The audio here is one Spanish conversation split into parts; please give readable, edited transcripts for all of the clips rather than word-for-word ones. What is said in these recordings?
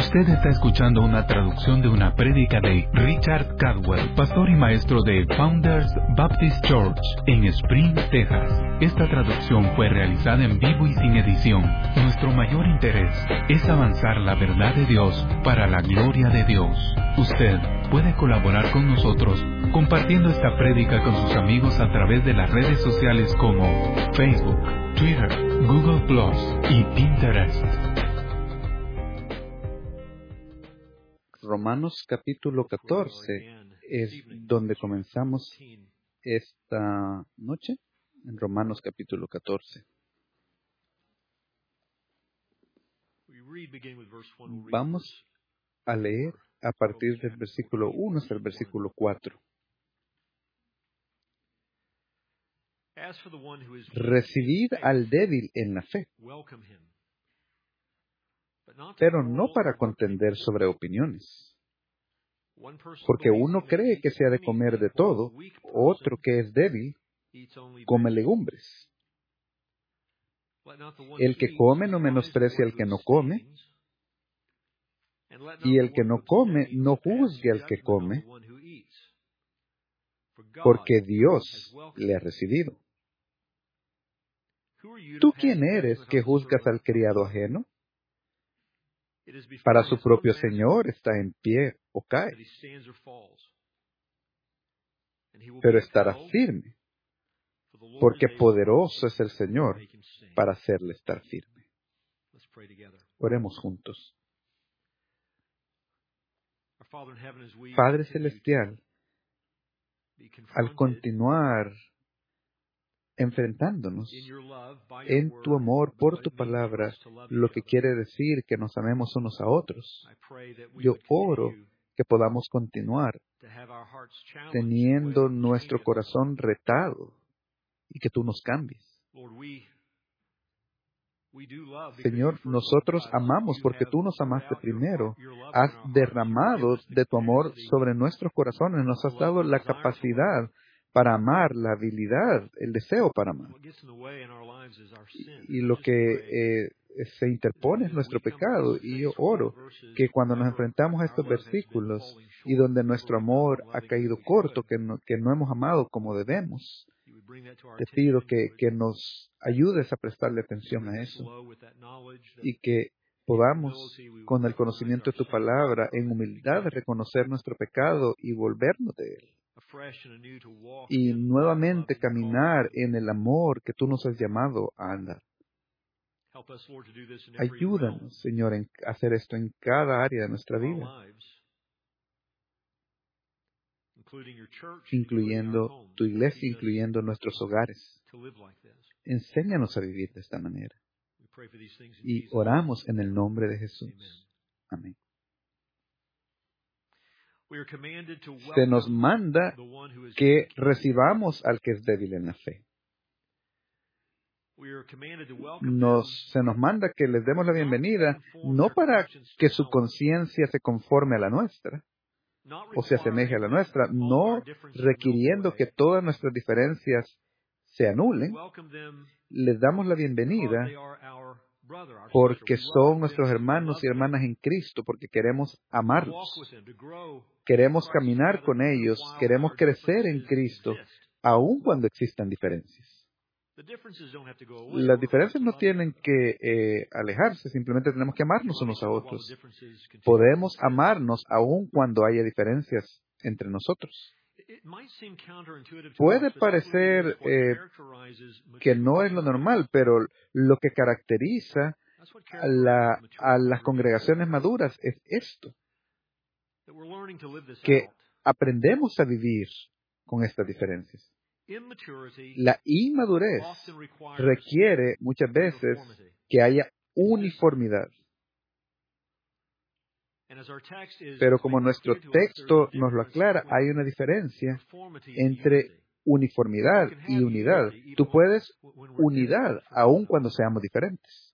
Usted está escuchando una traducción de una prédica de Richard Cadwell, pastor y maestro de Founders Baptist Church en Spring, Texas. Esta traducción fue realizada en vivo y sin edición. Nuestro mayor interés es avanzar la verdad de Dios para la gloria de Dios. Usted puede colaborar con nosotros compartiendo esta prédica con sus amigos a través de las redes sociales como Facebook, Twitter, Google Plus y Pinterest. Romanos capítulo 14 es donde comenzamos esta noche, en Romanos capítulo 14. Vamos a leer a partir del versículo 1 hasta el versículo 4. Recibid al débil en la fe, pero no para contender sobre opiniones. Porque uno cree que se ha de comer de todo, otro que es débil, come legumbres. El que come no menosprecia al que no come, y el que no come no juzgue al que come, porque Dios le ha recibido. ¿Tú quién eres que juzgas al criado ajeno? Para su propio Señor está en pie o cae, pero estará firme, porque poderoso es el Señor para hacerle estar firme. Oremos juntos. Padre Celestial, al continuar enfrentándonos en tu amor por tu palabra, lo que quiere decir que nos amemos unos a otros, yo oro que podamos continuar teniendo nuestro corazón retado y que tú nos cambies. Señor, nosotros amamos porque tú nos amaste primero. Has derramado de tu amor sobre nuestros corazones, nos has dado la capacidad para amar, la habilidad, el deseo para amar. Y lo que se interpone es nuestro pecado. Y yo oro que cuando nos enfrentamos a estos versículos y donde nuestro amor ha caído corto, que no hemos amado como debemos, te pido que nos ayudes a prestarle atención a eso y que podamos, con el conocimiento de tu palabra, en humildad reconocer nuestro pecado y volvernos de él. Y nuevamente caminar en el amor que tú nos has llamado a andar. Ayúdanos, Señor, a hacer esto en cada área de nuestra vida, incluyendo tu iglesia, incluyendo nuestros hogares. Enséñanos a vivir de esta manera. Y oramos en el nombre de Jesús. Amén. Se nos manda que recibamos al que es débil en la fe. Se nos manda que les demos la bienvenida, no para que su conciencia se conforme a la nuestra, o se asemeje a la nuestra, no requiriendo que todas nuestras diferencias se anulen. Les damos la bienvenida porque son nuestros hermanos y hermanas en Cristo, porque queremos amarlos, queremos caminar con ellos, queremos crecer en Cristo, aun cuando existan diferencias. Las diferencias no tienen que alejarse, simplemente tenemos que amarnos unos a otros. Podemos amarnos aun cuando haya diferencias entre nosotros. Puede parecer que no es lo normal, pero lo que caracteriza a las congregaciones maduras es esto, que aprendemos a vivir con estas diferencias. La inmadurez requiere muchas veces que haya uniformidad. Pero como nuestro texto nos lo aclara, hay una diferencia entre uniformidad y unidad. Tú puedes unidad aun cuando seamos diferentes.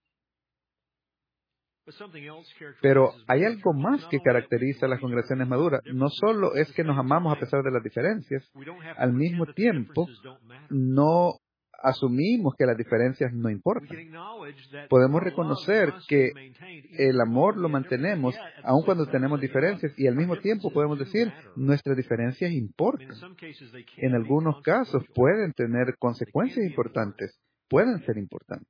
Pero hay algo más que caracteriza a las congregaciones maduras. No solo es que nos amamos a pesar de las diferencias, al mismo tiempo no asumimos que las diferencias no importan. Podemos reconocer que el amor lo mantenemos aun cuando tenemos diferencias, y al mismo tiempo podemos decir nuestras diferencias importan. En algunos casos pueden tener consecuencias importantes, pueden ser importantes.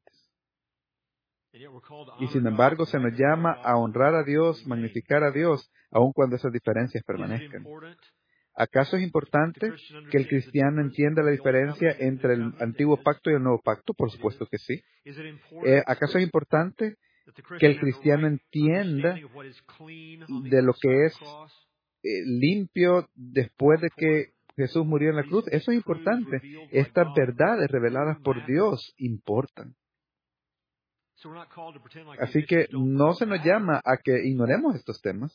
Y sin embargo se nos llama a honrar a Dios, magnificar a Dios, aun cuando esas diferencias permanezcan. ¿Acaso es importante que el cristiano entienda la diferencia entre el antiguo pacto y el nuevo pacto? Por supuesto que sí. ¿Acaso es importante que el cristiano entienda de lo que es limpio después de que Jesús murió en la cruz? Eso es importante. Estas verdades reveladas por Dios importan. Así que no se nos llama a que ignoremos estos temas.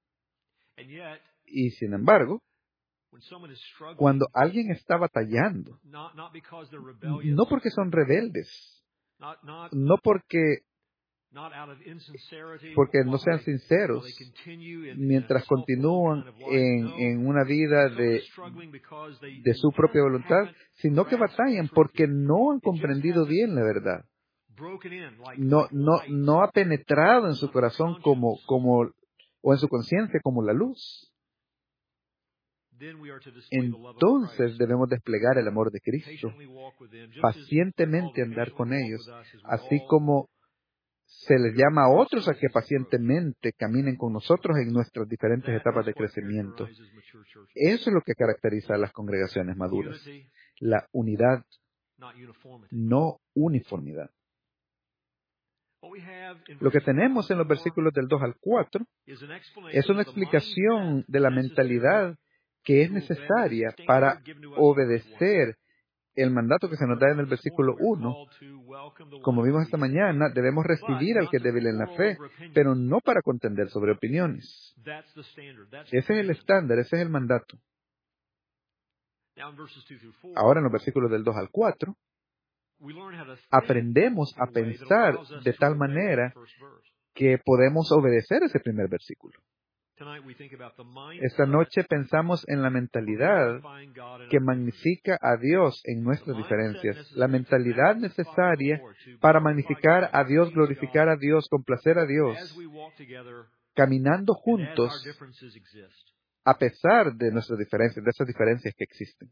Y sin embargo, cuando alguien está batallando, no porque son rebeldes, no porque no sean sinceros, mientras continúan en una vida de su propia voluntad, sino que batallan porque no han comprendido bien la verdad. No ha penetrado en su corazón o en su conciencia como la luz. Entonces debemos desplegar el amor de Cristo, pacientemente andar con ellos, así como se les llama a otros a que pacientemente caminen con nosotros en nuestras diferentes etapas de crecimiento. Eso es lo que caracteriza a las congregaciones maduras, la unidad, no uniformidad. Lo que tenemos en los versículos del 2 al 4 es una explicación de la mentalidad que es necesaria para obedecer el mandato que se nos da en el versículo 1. Como vimos esta mañana, debemos recibir al que es débil en la fe, pero no para contender sobre opiniones. Ese es el estándar, ese es el mandato. Ahora en los versículos del 2 al 4, aprendemos a pensar de tal manera que podemos obedecer ese primer versículo. Esta noche pensamos en la mentalidad que magnifica a Dios en nuestras diferencias, la mentalidad necesaria para magnificar a Dios, glorificar a Dios, complacer a Dios, caminando juntos a pesar de nuestras diferencias, de esas diferencias que existen.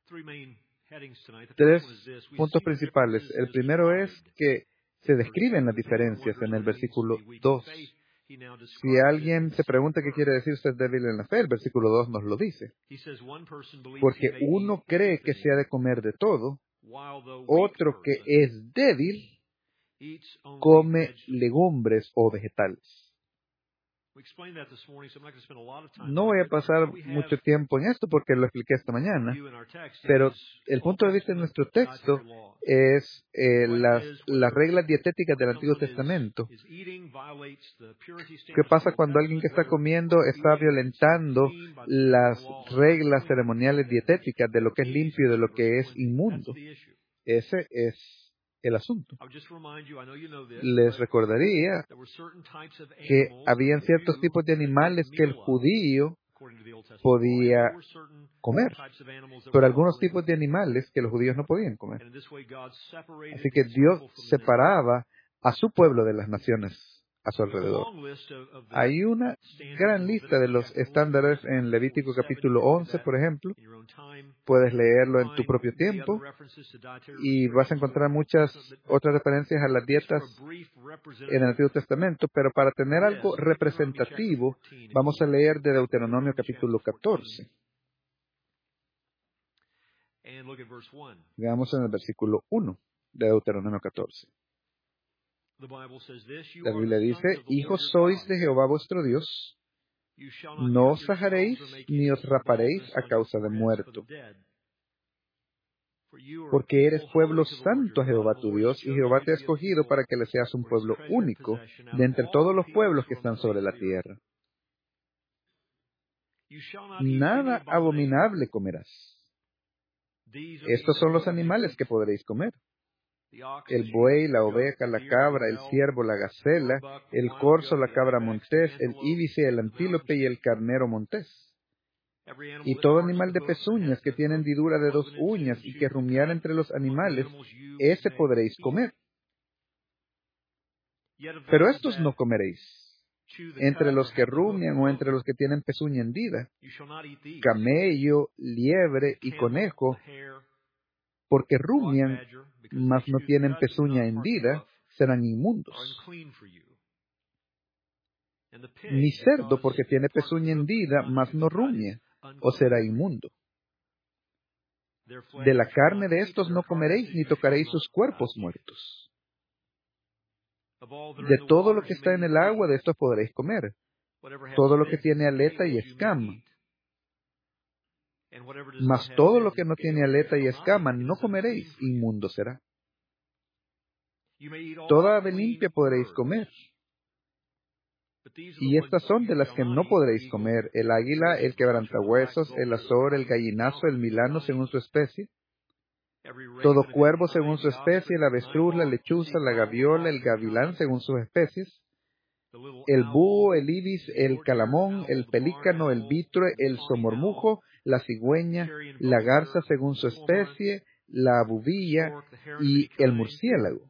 3 puntos principales. El primero es que se describen las diferencias en el versículo 2. Si alguien se pregunta qué quiere decir ser débil en la fe, el versículo 2 nos lo dice. Porque uno cree que se ha de comer de todo, otro que es débil come legumbres o vegetales. No voy a pasar mucho tiempo en esto porque lo expliqué esta mañana, pero el punto de vista de nuestro texto es las reglas dietéticas del Antiguo Testamento. ¿Qué pasa cuando alguien que está comiendo está violentando las reglas ceremoniales dietéticas de lo que es limpio y de lo que es inmundo? Ese es el asunto. Les recordaría que habían ciertos tipos de animales que el judío podía comer, pero algunos tipos de animales que los judíos no podían comer. Así que Dios separaba a su pueblo de las naciones a su alrededor. Hay una gran lista de los estándares en Levítico capítulo 11, por ejemplo. Puedes leerlo en tu propio tiempo y vas a encontrar muchas otras referencias a las dietas en el Antiguo Testamento, pero para tener algo representativo, vamos a leer de Deuteronomio capítulo 14. Veamos en el versículo 1 de Deuteronomio 14. La Biblia dice: hijos sois de Jehová vuestro Dios, no os sajaréis ni os raparéis a causa de muerto, porque eres pueblo santo a Jehová tu Dios, y Jehová te ha escogido para que le seas un pueblo único de entre todos los pueblos que están sobre la tierra. Nada abominable comerás. Estos son los animales que podréis comer: el buey, la oveja, la cabra, el ciervo, la gacela, el corzo, la cabra montés, el íbice, el antílope y el carnero montés. Y todo animal de pezuñas que tiene hendidura de 2 uñas y que rumiara entre los animales, ese podréis comer. Pero estos no comeréis, entre los que rumian o entre los que tienen pezuña hendida, camello, liebre y conejo, porque rumian, mas no tienen pezuña hendida, serán inmundos. Ni cerdo, porque tiene pezuña hendida, mas no rumia, o será inmundo. De la carne de estos no comeréis, ni tocaréis sus cuerpos muertos. De todo lo que está en el agua, de esto podréis comer. Todo lo que tiene aleta y escama. Mas todo lo que no tiene aleta y escama no comeréis, inmundo será. Toda ave limpia podréis comer. Y estas son de las que no podréis comer: el águila, el quebrantahuesos, el azor, el gallinazo, el milano según su especie, todo cuervo según su especie, la avestruz, la lechuza, la gaviola, el gavilán según sus especies, el búho, el ibis, el calamón, el pelícano, el vitrue, el somormujo, la cigüeña, la garza según su especie, la abubilla y el murciélago.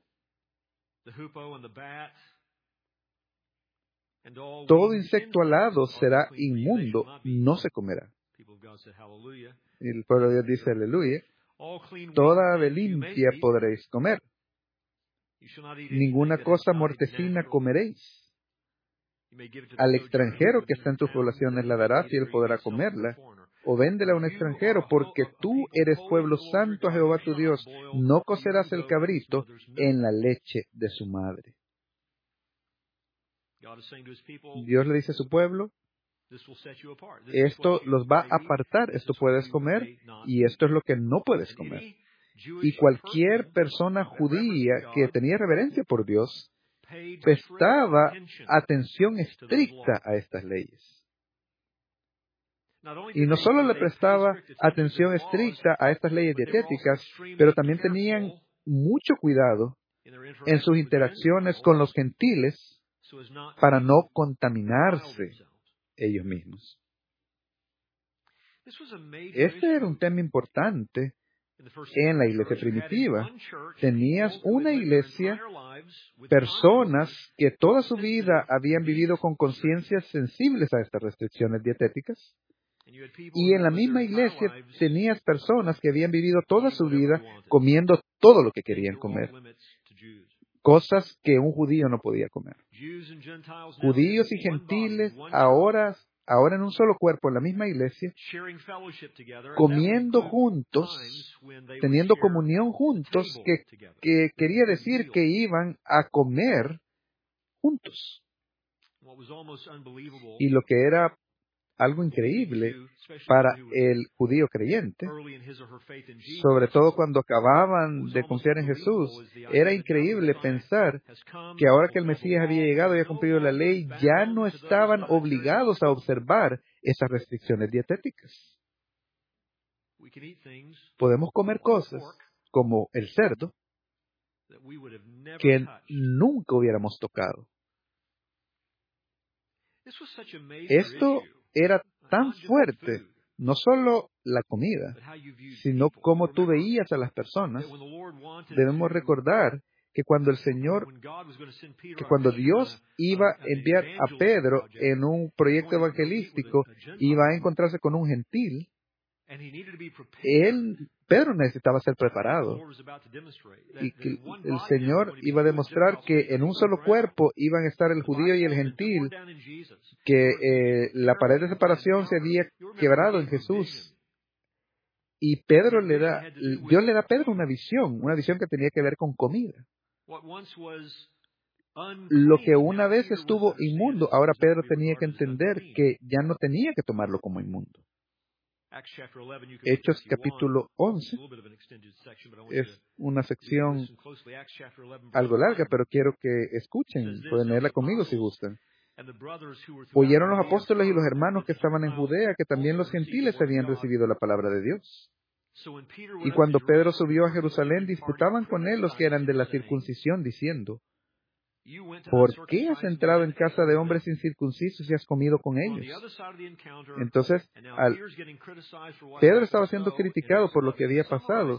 Todo insecto alado será inmundo, no se comerá. Y el pueblo de Dios dice aleluya. Toda ave limpia podréis comer. Ninguna cosa mortecina comeréis. Al extranjero que está en tus poblaciones la darás y él podrá comerla. O véndela a un extranjero, porque tú eres pueblo santo a Jehová tu Dios. No cocerás el cabrito en la leche de su madre. Dios le dice a su pueblo, esto los va a apartar, esto puedes comer y esto es lo que no puedes comer. Y cualquier persona judía que tenía reverencia por Dios prestaba atención estricta a estas leyes. Y no solo le prestaba atención estricta a estas leyes dietéticas, pero también tenían mucho cuidado en sus interacciones con los gentiles para no contaminarse ellos mismos. Este era un tema importante en la iglesia primitiva. Tenías una iglesia, personas que toda su vida habían vivido con conciencias sensibles a estas restricciones dietéticas. Y en la misma iglesia tenías personas que habían vivido toda su vida comiendo todo lo que querían comer. Cosas que un judío no podía comer. Judíos y gentiles ahora en un solo cuerpo, en la misma iglesia, comiendo juntos, teniendo comunión juntos, que quería decir que iban a comer juntos. Y lo que era algo increíble para el judío creyente, sobre todo cuando acababan de confiar en Jesús, era increíble pensar que ahora que el Mesías había llegado y había cumplido la ley, ya no estaban obligados a observar esas restricciones dietéticas. Podemos comer cosas como el cerdo que nunca hubiéramos tocado. Esto era tan fuerte, no solo la comida, sino cómo tú veías a las personas. Debemos recordar que cuando Dios iba a enviar a Pedro en un proyecto evangelístico, iba a encontrarse con un gentil, Pedro necesitaba ser preparado. Y que el Señor iba a demostrar que en un solo cuerpo iban a estar el judío y el gentil, que la pared de separación se había quebrado en Jesús. Y Dios le da a Pedro una visión que tenía que ver con comida. Lo que una vez estuvo inmundo, ahora Pedro tenía que entender que ya no tenía que tomarlo como inmundo. Hechos capítulo 11 es una sección algo larga, pero quiero que escuchen. Pueden leerla conmigo si gustan. Oyeron los apóstoles y los hermanos que estaban en Judea que también los gentiles habían recibido la palabra de Dios. Y cuando Pedro subió a Jerusalén, disputaban con él los que eran de la circuncisión, diciendo: ¿por qué has entrado en casa de hombres incircuncisos y has comido con ellos? Entonces, Pedro estaba siendo criticado por lo que había pasado.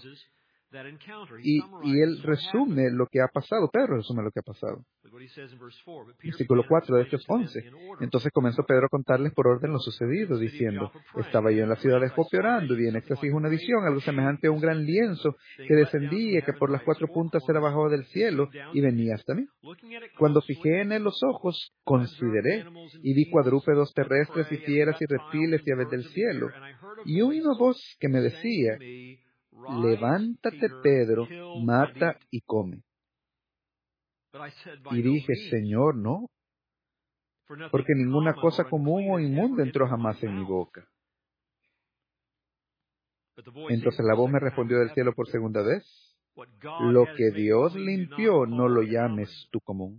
Y él resume lo que ha pasado. Pedro resume lo que ha pasado. Versículo 4 de Hechos 11. Entonces comenzó Pedro a contarles por orden lo sucedido, diciendo: estaba yo en la ciudad de Jope orando, y vi en éxtasis una visión, algo semejante a un gran lienzo que descendía, que por las 4 puntas era bajado del cielo y venía hasta mí. Cuando fijé en él los ojos, consideré, y vi cuadrúpedos terrestres y fieras y reptiles y aves del cielo. Y oí una voz que me decía: levántate, Pedro, mata y come. Y dije: Señor, no, porque ninguna cosa común o inmunda entró jamás en mi boca. Entonces la voz me respondió del cielo por segunda vez: lo que Dios limpió, no lo llames tú común.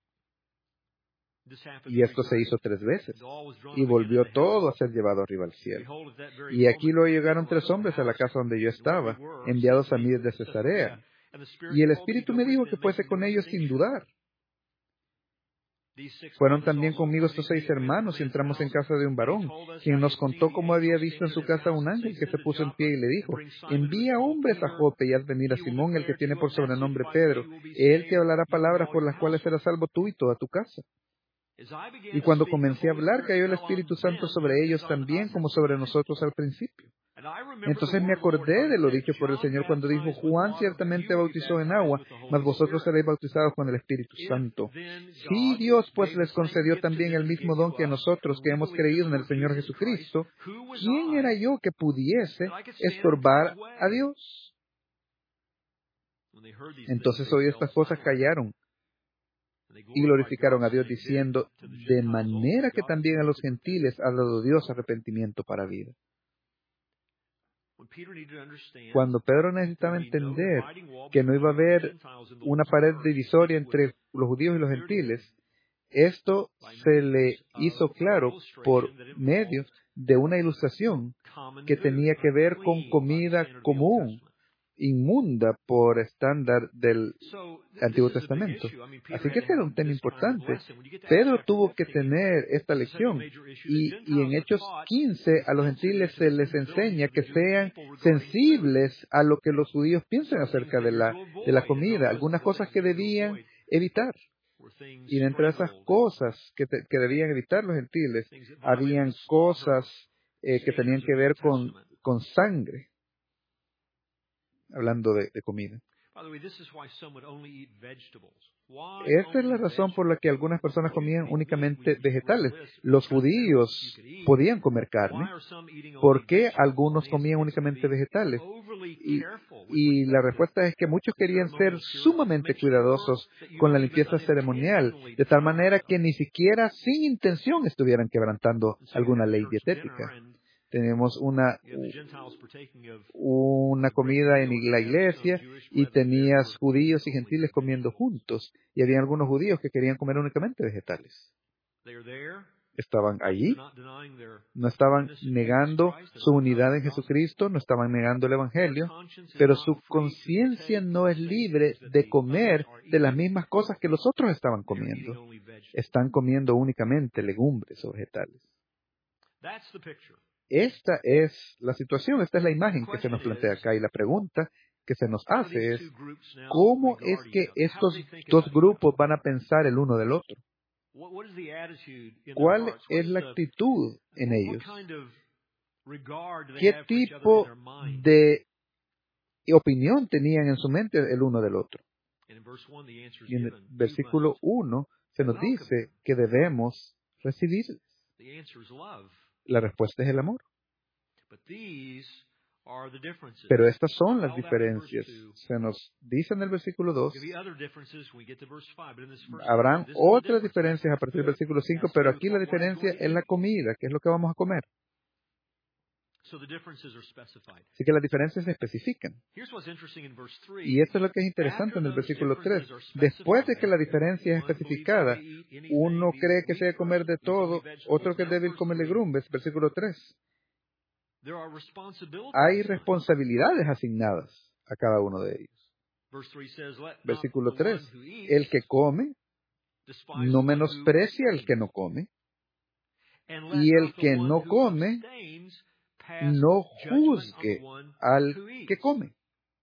Y esto se hizo 3 veces, y volvió todo a ser llevado arriba al cielo. Y aquí luego llegaron 3 hombres a la casa donde yo estaba, enviados a mí desde Cesarea. Y el Espíritu me dijo que fuese con ellos sin dudar. Fueron también conmigo estos 6 hermanos y entramos en casa de un varón, quien nos contó cómo había visto en su casa un ángel que se puso en pie y le dijo: envía hombres a Jope y haz venir a Simón, el que tiene por sobrenombre Pedro. Él te hablará palabras por las cuales serás salvo tú y toda tu casa. Y cuando comencé a hablar, cayó el Espíritu Santo sobre ellos también, como sobre nosotros al principio. Entonces me acordé de lo dicho por el Señor cuando dijo: Juan ciertamente bautizó en agua, mas vosotros seréis bautizados con el Espíritu Santo. Si Dios pues les concedió también el mismo don que a nosotros, que hemos creído en el Señor Jesucristo, ¿quién era yo que pudiese estorbar a Dios? Entonces oí estas cosas, callaron y glorificaron a Dios, diciendo: de manera que también a los gentiles ha dado Dios arrepentimiento para vida. Cuando Pedro necesitaba entender que no iba a haber una pared divisoria entre los judíos y los gentiles, esto se le hizo claro por medio de una ilustración que tenía que ver con comida común, inmunda por estándar del Antiguo Testamento. Así que este era un tema importante. Pedro tuvo que tener esta lección. Y en Hechos 15 a los gentiles se les enseña que sean sensibles a lo que los judíos piensan acerca de la comida, algunas cosas que debían evitar. Y dentro de esas cosas que debían evitar los gentiles, habían cosas que tenían que ver con sangre, hablando de comida. Esta es la razón por la que algunas personas comían únicamente vegetales. Los judíos podían comer carne. ¿Por qué algunos comían únicamente vegetales? Y la respuesta es que muchos querían ser sumamente cuidadosos con la limpieza ceremonial, de tal manera que ni siquiera sin intención estuvieran quebrantando alguna ley dietética. Tenemos una comida en la iglesia y tenías judíos y gentiles comiendo juntos. Y había algunos judíos que querían comer únicamente vegetales. Estaban allí, no estaban negando su unidad en Jesucristo, no estaban negando el Evangelio, pero su conciencia no es libre de comer de las mismas cosas que los otros estaban comiendo. Están comiendo únicamente legumbres o vegetales. Esta es la situación, esta es la imagen que se nos plantea acá, y la pregunta que se nos hace es: ¿cómo es que estos 2 grupos van a pensar el uno del otro? ¿Cuál es la actitud en ellos? ¿Qué tipo de opinión tenían en su mente el uno del otro? Y en el versículo 1 se nos dice que debemos recibirles. La respuesta es el amor. Pero estas son las diferencias. Se nos dice en el versículo 2, habrán otras diferencias a partir del versículo 5, pero aquí la diferencia es la comida, que es lo que vamos a comer. Así que las diferencias se especifican. Y esto es lo que es interesante en el versículo 3. Después de que la diferencia es especificada, uno cree que se debe comer de todo, otro que debe comer legumbres. Versículo 3. Hay responsabilidades asignadas a cada uno de ellos. Versículo 3. El que come, no menosprecie al que no come, y el que no come, no juzgue al que come.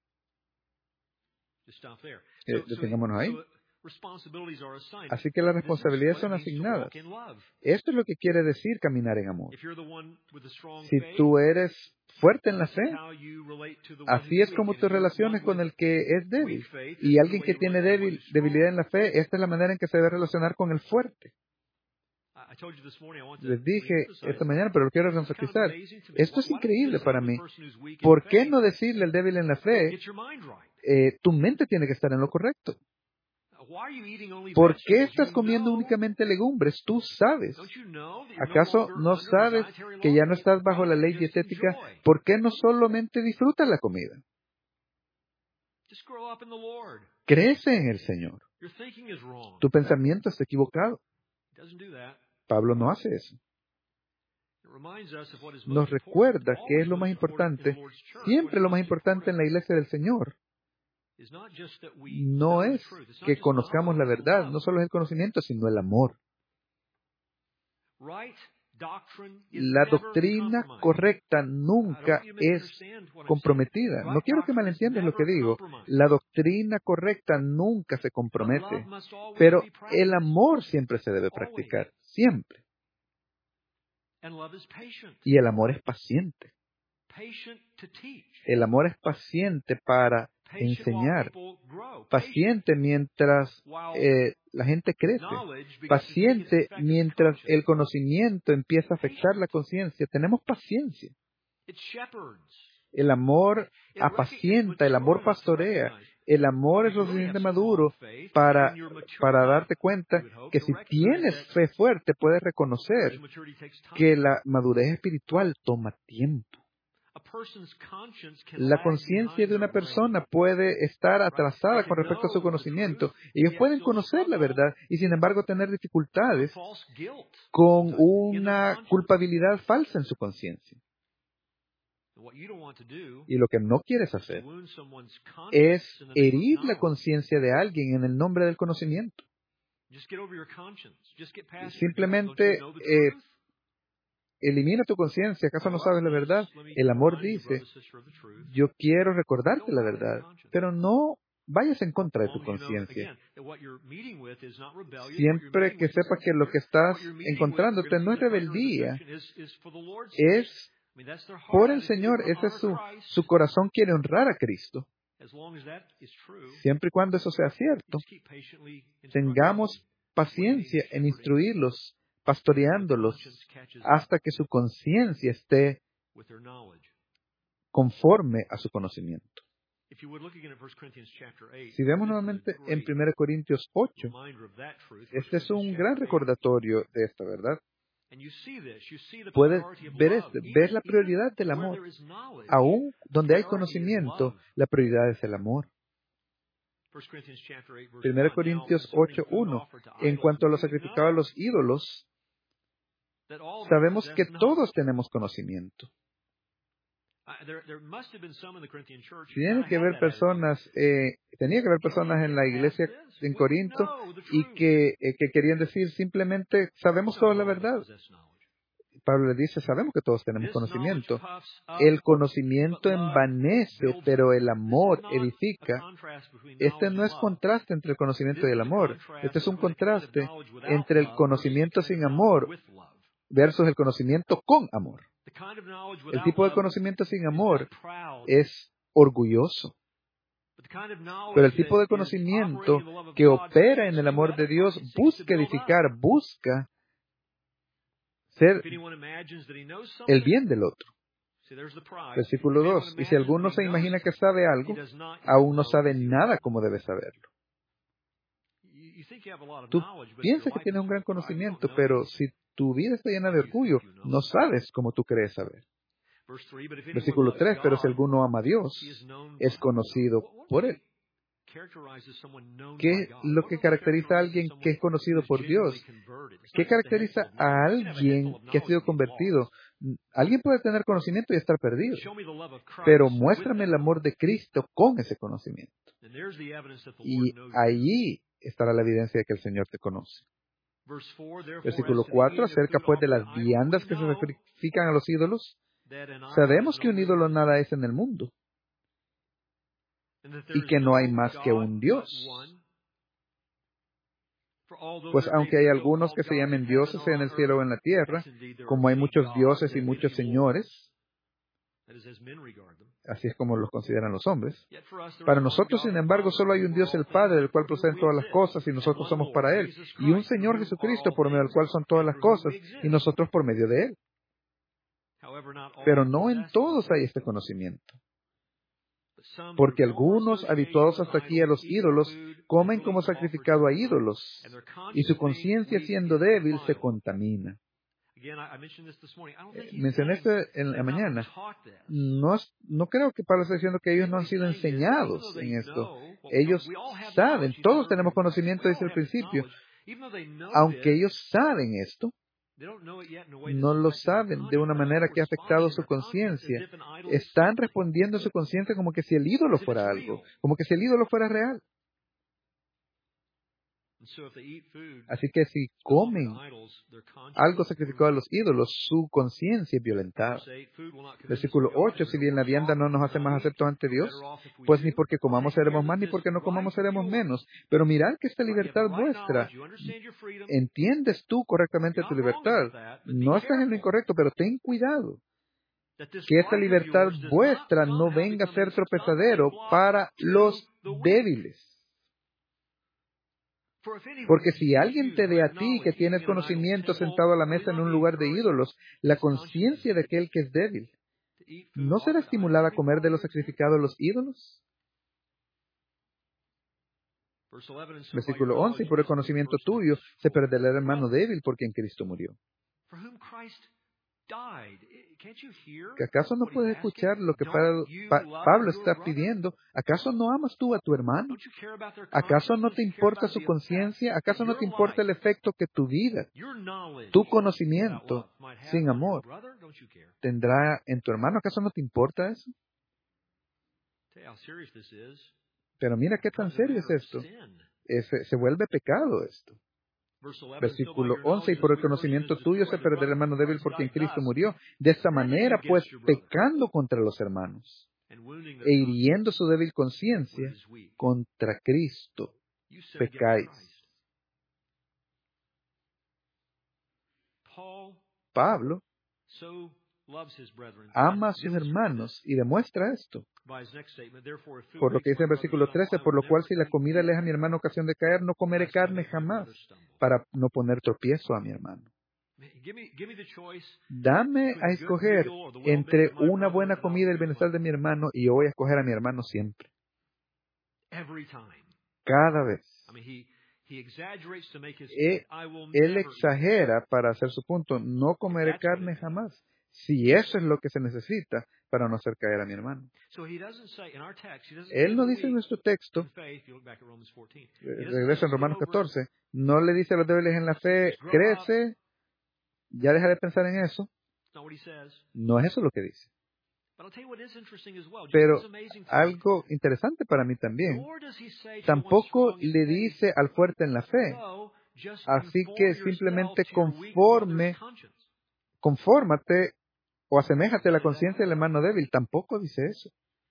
Detengámonos ahí. Así que las responsabilidades son asignadas. Esto es lo que quiere decir caminar en amor. Si tú eres fuerte en la fe, así es como te relacionas con el que es débil. Y alguien que tiene debilidad en la fe, esta es la manera en que se debe relacionar con el fuerte. Les dije esta mañana, pero lo quiero enfatizar. Esto es increíble para mí. ¿Por qué no decirle al débil en la fe, tu mente tiene que estar en lo correcto? ¿Por qué estás comiendo únicamente legumbres? Tú sabes. ¿Acaso no sabes que ya no estás bajo la ley dietética? ¿Por qué no solamente disfrutas la comida? Crece en el Señor. Tu pensamiento está equivocado. Pablo no hace eso. Nos recuerda que es lo más importante, siempre lo más importante en la iglesia del Señor. No es que conozcamos la verdad, no solo es el conocimiento, sino el amor. La doctrina correcta nunca es comprometida. No quiero que malentiendas lo que digo. La doctrina correcta nunca se compromete. Pero el amor siempre se debe practicar. Siempre. Y el amor es paciente. El amor es paciente para enseñar. Paciente mientras la gente crece. Paciente mientras el conocimiento empieza a afectar la conciencia. Tenemos paciencia. El amor apacienta, el amor pastorea. El amor es lo suficientemente maduro para darte cuenta que si tienes fe fuerte, puedes reconocer que la madurez espiritual toma tiempo. La conciencia de una persona puede estar atrasada con respecto a su conocimiento. Ellos pueden conocer la verdad y, sin embargo, tener dificultades con una culpabilidad falsa en su conciencia. Y lo que no quieres hacer es herir la conciencia de alguien en el nombre del conocimiento. Simplemente elimina tu conciencia. ¿Acaso no sabes la verdad? El amor dice, yo quiero recordarte la verdad, pero no vayas en contra de tu conciencia. Siempre que sepas que lo que estás encontrándote no es rebeldía, es por el Señor. Ese es su corazón, quiere honrar a Cristo. Siempre y cuando eso sea cierto, tengamos paciencia en instruirlos, pastoreándolos, hasta que su conciencia esté conforme a su conocimiento. Si vemos nuevamente en 1 Corintios 8, este es un gran recordatorio de esta verdad. Puedes ver la prioridad del amor. Aún donde hay conocimiento, la prioridad es el amor. 1 Corintios 8:1. En cuanto a lo sacrificado a los ídolos, sabemos que todos tenemos conocimiento. Tenía que haber personas en la iglesia en Corinto y que querían decir simplemente, sabemos toda la verdad. Pablo le dice, sabemos que todos tenemos conocimiento. El conocimiento envanece, pero el amor edifica. Este no es contraste entre el conocimiento y el amor. Este es un contraste entre el conocimiento sin amor versus el conocimiento con amor. El tipo de conocimiento sin amor es orgulloso. Pero el tipo de conocimiento que opera en el amor de Dios busca edificar, busca ser el bien del otro. Versículo 2. Y si alguno se imagina que sabe algo, aún no sabe nada como debe saberlo. Tú piensas que tienes un gran conocimiento, pero si tu vida está llena de orgullo, no sabes como tú crees saber. Versículo 3. Pero si alguno ama a Dios, es conocido por Él. ¿Qué es lo que caracteriza a alguien que es conocido por Dios? ¿Qué caracteriza a alguien que ha sido convertido? Alguien puede tener conocimiento y estar perdido, pero muéstrame el amor de Cristo con ese conocimiento. Y allí estará la evidencia de que el Señor te conoce. Versículo 4, acerca pues de las viandas que se sacrifican a los ídolos. Sabemos que un ídolo nada es en el mundo y que no hay más que un Dios. Pues aunque hay algunos que se llamen dioses en el cielo o en la tierra, como hay muchos dioses y muchos señores, así es como los consideran los hombres, para nosotros, sin embargo, solo hay un Dios el Padre, del cual proceden todas las cosas, y nosotros somos para Él, y un Señor Jesucristo, por medio del cual son todas las cosas, y nosotros por medio de Él. Pero no en todos hay este conocimiento, porque algunos, habituados hasta aquí a los ídolos, comen como sacrificado a ídolos, y su conciencia, siendo débil, se contamina. Mencioné esto en la mañana. No creo que Pablo esté diciendo que ellos no han sido enseñados en esto. Ellos saben, todos tenemos conocimiento desde el principio. Aunque ellos saben esto, no lo saben de una manera que ha afectado su conciencia. Están respondiendo a su conciencia como que si el ídolo fuera algo, como que si el ídolo fuera real. Así que si comen algo sacrificado a los ídolos, su conciencia es violentada. Versículo 8, si bien la vianda no nos hace más aceptos ante Dios, pues ni porque comamos seremos más, ni porque no comamos seremos menos. Pero mirad que esta libertad vuestra, ¿entiendes tú correctamente tu libertad? No estás en lo incorrecto, pero ten cuidado que esta libertad vuestra no venga a ser tropezadero para los débiles. Porque si alguien te ve a ti que tienes conocimiento sentado a la mesa en un lugar de ídolos, la conciencia de aquel que es débil, ¿no será estimulada a comer de lo sacrificado a los ídolos? Versículo 11, y por el conocimiento tuyo se perderá el hermano débil por quien Cristo murió. ¿Que acaso no puedes escuchar lo que Pablo está pidiendo? ¿Acaso no amas tú a tu hermano? ¿Acaso no te importa su conciencia? ¿Acaso no te importa el efecto que tu vida, tu conocimiento, sin amor, tendrá en tu hermano? ¿Acaso no te importa eso? Pero mira qué tan serio es esto. Se vuelve pecado esto. Versículo 11, y por el conocimiento tuyo se perderá el hermano débil por quien Cristo murió. De esta manera, pues, pecando contra los hermanos e hiriendo su débil conciencia, contra Cristo pecáis. Pablo ama a sus hermanos y demuestra esto. Por lo que dice el versículo 13, por lo cual si la comida le es a mi hermano ocasión de caer, no comeré carne jamás, para no poner tropiezo a mi hermano. Dame a escoger entre una buena comida y el bienestar de mi hermano, y yo voy a escoger a mi hermano siempre. Cada vez. Él exagera para hacer su punto, no comeré carne jamás. Si eso es lo que se necesita para no hacer caer a mi hermano. Él no dice en nuestro texto, regresa en Romanos 14, no le dice a los débiles en la fe, crece, ya deja de pensar en eso. No es eso lo que dice. Pero algo interesante para mí también, tampoco le dice al fuerte en la fe, así que simplemente confórmate o aseméjate a la conciencia del hermano débil. Tampoco dice eso.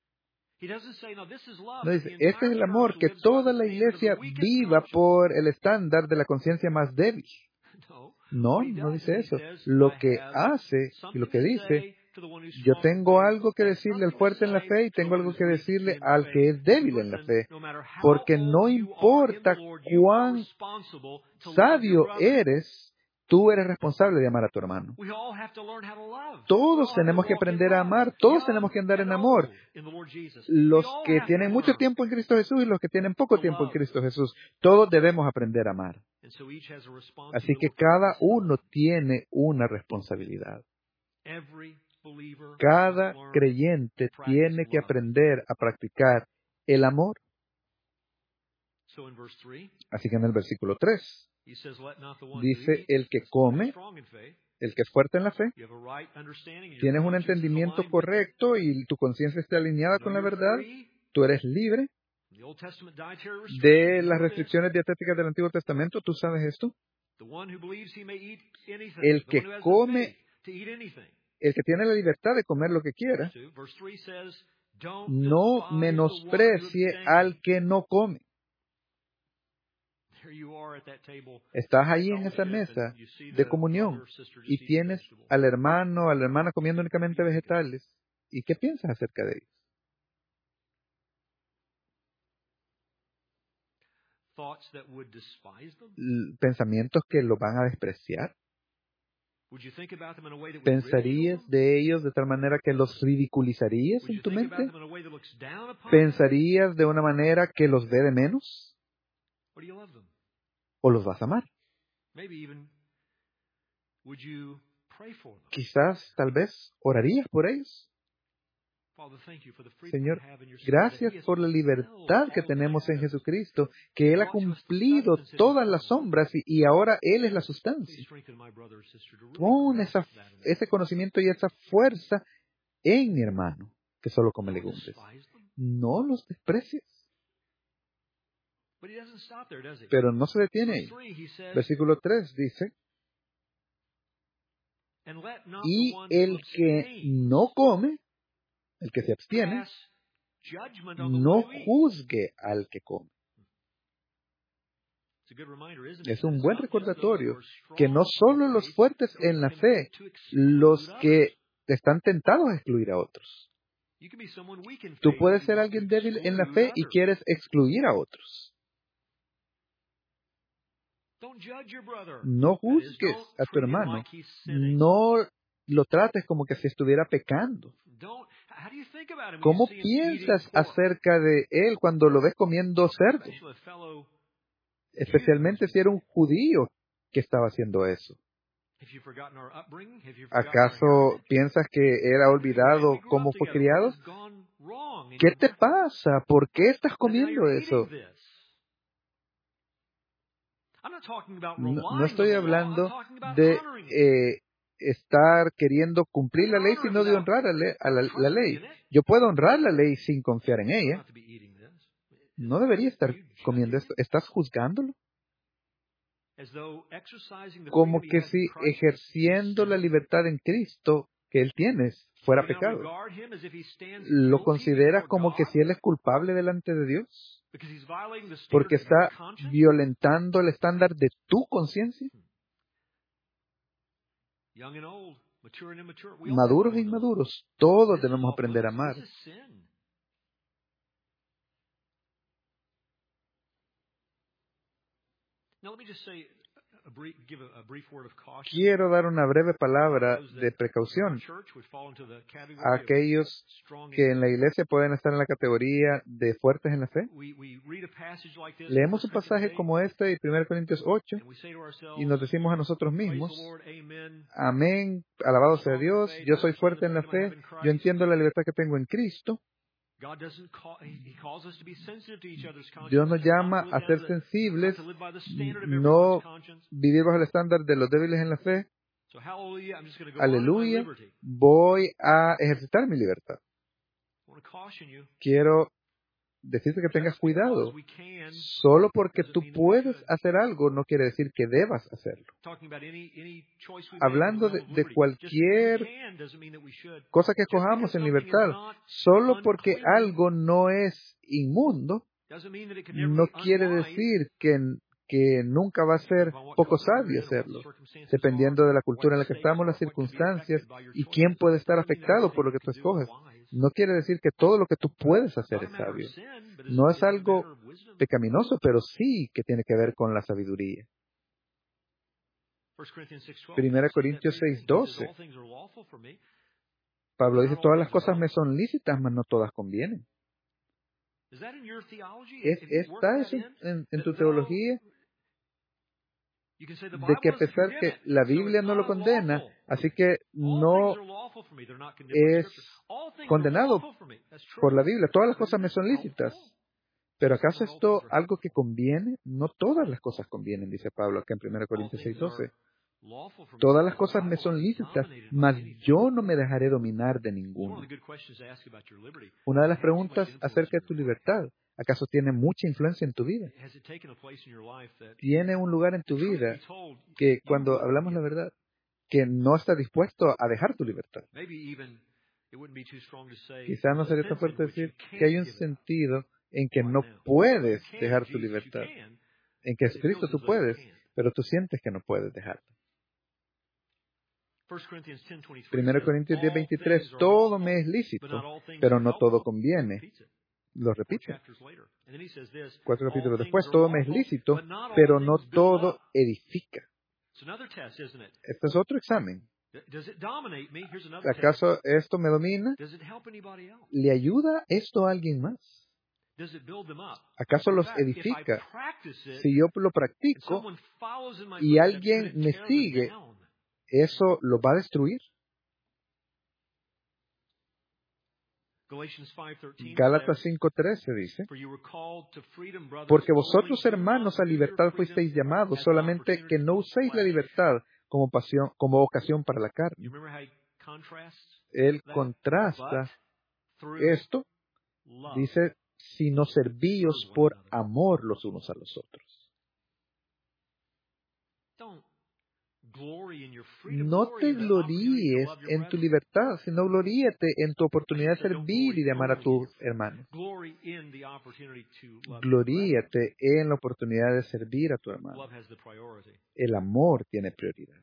No dice, este es el amor, que toda la iglesia viva por el estándar de la conciencia más débil. No dice eso. Lo que hace y lo que dice, yo tengo algo que decirle al fuerte en la fe y tengo algo que decirle al que es débil en la fe. Porque no importa cuán sabio eres, tú eres responsable de amar a tu hermano. Todos tenemos que aprender a amar, todos tenemos que andar en amor. Los que tienen mucho tiempo en Cristo Jesús y los que tienen poco tiempo en Cristo Jesús, todos debemos aprender a amar. Así que cada uno tiene una responsabilidad. Cada creyente tiene que aprender a practicar el amor. Así que en el versículo 3, dice, el que come, el que es fuerte en la fe, tienes un entendimiento correcto y tu conciencia está alineada con la verdad, tú eres libre, de las restricciones dietéticas del Antiguo Testamento. ¿Tú sabes esto? El que come, el que tiene la libertad de comer lo que quiera, no menosprecie al que no come. Estás ahí en esa mesa de comunión y tienes al hermano, a la hermana comiendo únicamente vegetales. ¿Y qué piensas acerca de ellos? ¿Pensamientos que lo van a despreciar? ¿Pensarías de ellos de tal manera que los ridiculizarías en tu mente? ¿Pensarías de una manera que los ve de menos? ¿O los vas a amar? Quizás, tal vez, orarías por ellos. Señor, gracias por la libertad que tenemos en Jesucristo, que Él ha cumplido todas las sombras y ahora Él es la sustancia. Pon ese conocimiento y esa fuerza en mi hermano, que solo come legumbres. No los desprecies. Pero no se detiene ahí. Versículo 3 dice, y el que no come, el que se abstiene, no juzgue al que come. Es un buen recordatorio que no solo los fuertes en la fe, los que están tentados a excluir a otros. Tú puedes ser alguien débil en la fe y quieres excluir a otros. No juzgues a tu hermano. No lo trates como que si estuviera pecando. ¿Cómo piensas acerca de él cuando lo ves comiendo cerdo? Especialmente si era un judío que estaba haciendo eso. ¿Acaso piensas que era olvidado cómo fue criado? ¿Qué te pasa? ¿Por qué estás comiendo eso? No estoy hablando de estar queriendo cumplir la ley, sino de honrar la ley. Yo puedo honrar la ley sin confiar en ella. No debería estar comiendo esto. ¿Estás juzgándolo? Como que si ejerciendo la libertad en Cristo que Él tiene fuera pecado. ¿Lo consideras como que si Él es culpable delante de Dios? Porque está violentando el estándar de tu conciencia. Maduros e inmaduros, todos debemos aprender a amar. Quiero dar una breve palabra de precaución a aquellos que en la iglesia pueden estar en la categoría de fuertes en la fe. Leemos un pasaje como este de 1 Corintios 8 y nos decimos a nosotros mismos, amén, alabado sea Dios, yo soy fuerte en la fe, yo entiendo la libertad que tengo en Cristo. Dios nos llama a ser sensibles, no vivir bajo el estándar de los débiles en la fe. Aleluya, voy a ejercitar mi libertad. Quiero decirte que tengas cuidado. Solo porque tú puedes hacer algo no quiere decir que debas hacerlo. Hablando de cualquier cosa que escojamos en libertad, solo porque algo no es inmundo, no quiere decir que nunca va a ser poco sabio hacerlo, dependiendo de la cultura en la que estamos, las circunstancias y quién puede estar afectado por lo que tú escoges. No quiere decir que todo lo que tú puedes hacer es sabio. No es algo pecaminoso, pero sí que tiene que ver con la sabiduría. 1 Corintios 6:12. Pablo dice, todas las cosas me son lícitas, mas no todas convienen. ¿Está eso en tu teología? De que a pesar que la Biblia no lo condena, así que no es condenado por la Biblia. Todas las cosas me son lícitas. Pero ¿acaso esto algo que conviene? No todas las cosas convienen, dice Pablo acá en 1 Corintios 6:12. Todas las cosas me son lícitas, mas yo no me dejaré dominar de ninguno. Una de las preguntas acerca de tu libertad. ¿Acaso tiene mucha influencia en tu vida? ¿Tiene un lugar en tu vida que cuando hablamos la verdad, que no está dispuesto a dejar tu libertad? Quizás no sería tan fuerte decir que hay un sentido en que no puedes dejar tu libertad. En que es Cristo tú puedes, pero tú sientes que no puedes dejarla. 1 Corintios 10:23, todo me es lícito, pero no todo conviene. Lo repite. 4 capítulos después, todo me es lícito, pero no todo edifica. Este es otro examen. ¿Acaso esto me domina? ¿Le ayuda esto a alguien más? ¿Acaso los edifica? Si yo lo practico y alguien me sigue, ¿eso lo va a destruir? Gálatas 5:13 dice, porque vosotros, hermanos, a libertad fuisteis llamados, solamente que no uséis la libertad como ocasión para la carne. Él contrasta esto, dice, sino servíos por amor los unos a los otros. No te gloríes en tu libertad, sino gloríate en tu oportunidad de servir y de amar a tus hermanos. Gloríate en la oportunidad de servir a tu hermano. El amor tiene prioridad.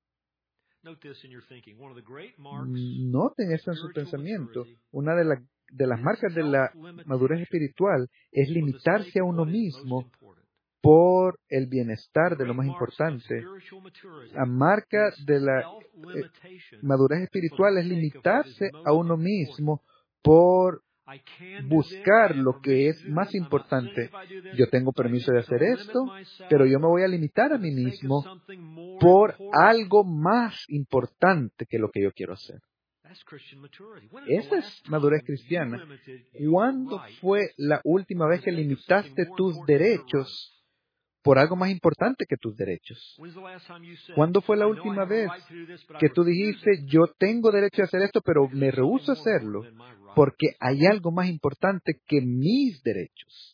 Noten esto en su pensamiento. Una de las marcas de la madurez espiritual es limitarse a uno mismo por el bienestar de lo más importante. La marca de la madurez espiritual es limitarse a uno mismo por buscar lo que es más importante. Yo tengo permiso de hacer esto, pero yo me voy a limitar a mí mismo por algo más importante que lo que yo quiero hacer. Esa es madurez cristiana. ¿Cuándo fue la última vez que limitaste tus derechos por algo más importante que tus derechos? ¿Cuándo fue la última vez que tú dijiste, yo tengo derecho a hacer esto, pero me rehúso a hacerlo porque hay algo más importante que mis derechos?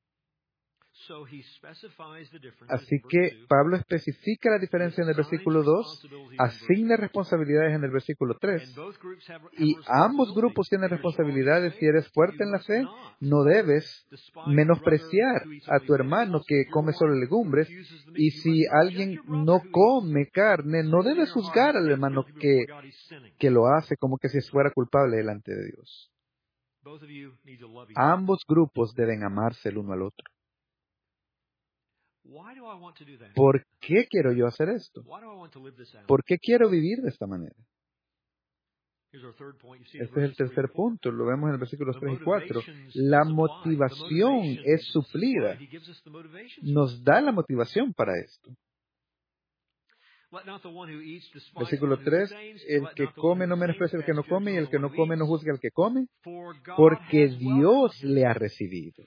Así que Pablo especifica la diferencia en el versículo 2, asigna responsabilidades en el versículo 3, y ambos grupos tienen responsabilidades. Si eres fuerte en la fe, no debes menospreciar a tu hermano que come solo legumbres, y si alguien no come carne, no debes juzgar al hermano que lo hace como que si fuera culpable delante de Dios. Ambos grupos deben amarse el uno al otro. ¿Por qué quiero yo hacer esto? ¿Por qué quiero vivir de esta manera? Este es el tercer punto, lo vemos en el versículos 3 y 4. La motivación es suplida. Nos da la motivación para esto. Versículo 3, el que come no menosprecia al que no come, y el que no come no juzga al que come, porque Dios le ha recibido.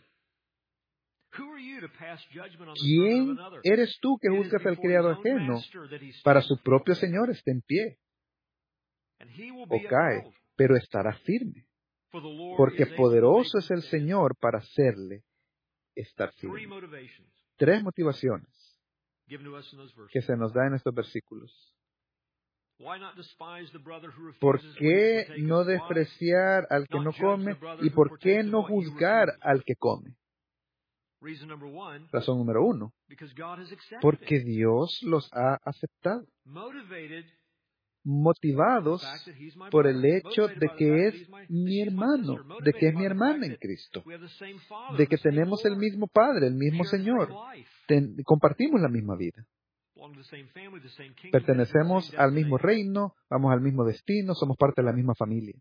¿Quién eres tú que juzgas al criado ajeno? Para su propio Señor esté en pie o cae, pero estará firme, porque poderoso es el Señor para hacerle estar firme. 3 motivaciones que se nos da en estos versículos. ¿Por qué no despreciar al que no come y por qué no juzgar al que come? Razón número 1, porque Dios los ha aceptado, motivados por el hecho de que es mi hermano, de que es mi hermana en Cristo, de que tenemos el mismo Padre, el mismo Señor, compartimos la misma vida, pertenecemos al mismo reino, vamos al mismo destino, somos parte de la misma familia.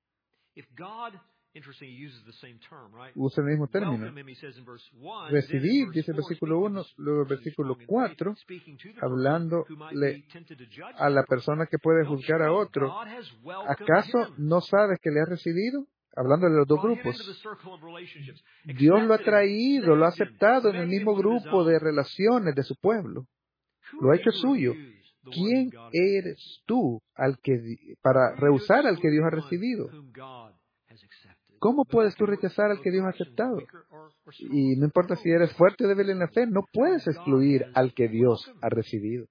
Usa el mismo término. Recibir, dice el versículo 1, luego el versículo 4, hablándole a la persona que puede juzgar a otro. ¿Acaso no sabes que le has recibido? Hablándole a los dos grupos. Dios lo ha traído, lo ha aceptado en el mismo grupo de relaciones de su pueblo. Lo ha hecho suyo. ¿Quién eres tú para rehusar al que Dios ha recibido? ¿Cómo puedes tú rechazar al que Dios ha aceptado? Y no importa si eres fuerte o débil en la fe, no puedes excluir al que Dios ha recibido.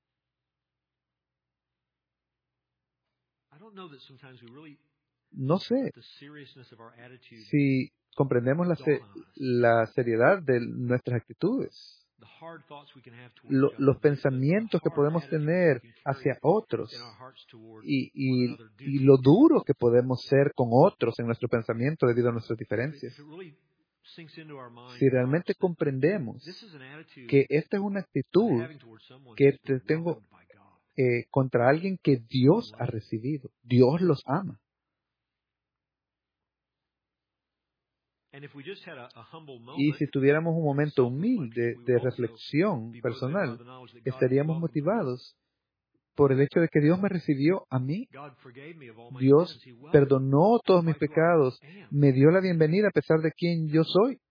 No sé si comprendemos la seriedad de nuestras actitudes, los pensamientos que podemos tener hacia otros y lo duro que podemos ser con otros en nuestro pensamiento debido a nuestras diferencias. Si realmente comprendemos que esta es una actitud que tengo contra alguien que Dios ha recibido, Dios los ama. Y si tuviéramos un momento humilde de reflexión personal, estaríamos motivados por el hecho de que Dios me recibió a mí. Dios perdonó todos mis pecados, me dio la bienvenida a pesar de quien yo soy.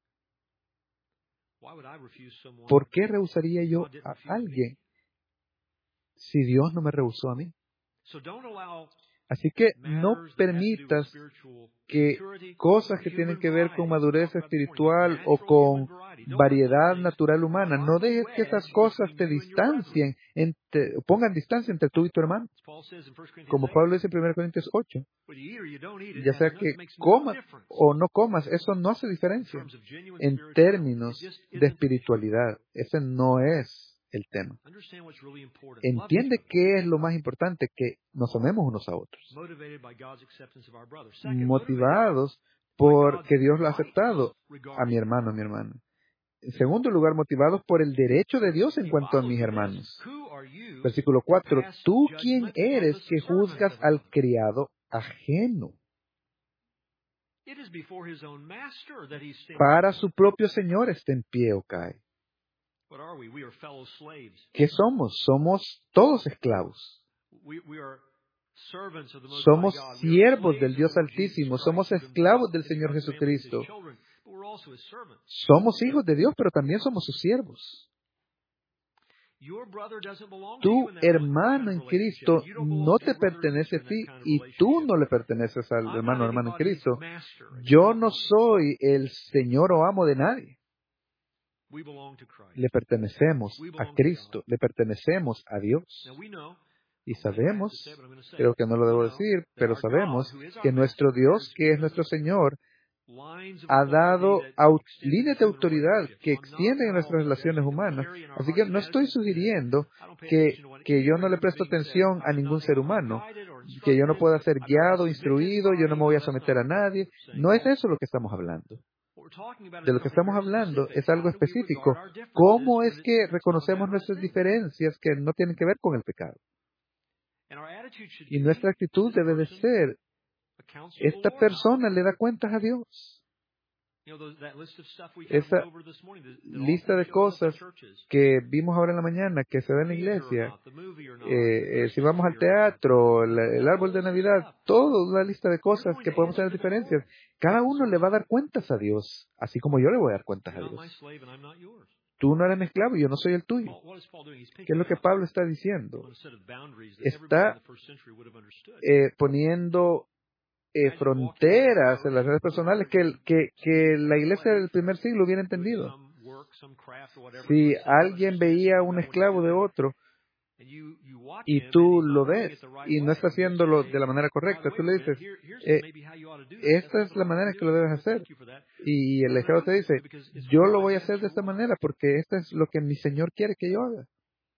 ¿Por qué rehusaría yo a alguien si Dios no me rehusó a mí? Así que no permitas que cosas que tienen que ver con madurez espiritual o con variedad natural humana, no dejes que esas cosas te distancien, pongan distancia entre tú y tu hermano. Como Pablo dice en 1 Corintios 8, ya sea que comas o no comas, eso no hace diferencia. En términos de espiritualidad, ese no es el tema. Entiende qué es lo más importante, que nos amemos unos a otros. Motivados porque Dios lo ha aceptado a mi hermano, a mi hermana. En segundo lugar, motivados por el derecho de Dios en cuanto a mis hermanos. Versículo 4. ¿Tú quién eres que juzgas al criado ajeno? Para su propio Señor está en pie o cae. ¿Qué somos? Somos todos esclavos. Somos siervos del Dios Altísimo. Somos esclavos del Señor Jesucristo. Somos hijos de Dios, pero también somos sus siervos. Tu hermano en Cristo no te pertenece a ti y tú no le perteneces al hermano o hermana en Cristo. Yo no soy el Señor o amo de nadie. Le pertenecemos a Cristo, le pertenecemos a Dios. Y sabemos, creo que no lo debo decir, pero sabemos que nuestro Dios, que es nuestro Señor, ha dado líneas de autoridad que extienden nuestras relaciones humanas. Así que no estoy sugiriendo que yo no le presto atención a ningún ser humano, que yo no pueda ser guiado, instruido, yo no me voy a someter a nadie. No es eso lo que estamos hablando. De lo que estamos hablando es algo específico. ¿Cómo es que reconocemos nuestras diferencias que no tienen que ver con el pecado? Y nuestra actitud debe de ser, esta persona le da cuentas a Dios. Esa lista de cosas que vimos ahora en la mañana, que se da en la iglesia, si vamos al teatro, el árbol de Navidad, toda una lista de cosas que podemos tener diferencias. Cada uno le va a dar cuentas a Dios, así como yo le voy a dar cuentas a Dios. Tú no eres mi esclavo y yo no soy el tuyo. ¿Qué es lo que Pablo está diciendo? Está poniendo fronteras en las redes personales que la iglesia del primer siglo hubiera entendido. Si alguien veía un esclavo de otro y tú lo ves y no está haciéndolo de la manera correcta, tú le dices, esta es la manera en que lo debes hacer. Y el esclavo te dice, yo lo voy a hacer de esta manera porque esto es lo que mi Señor quiere que yo haga.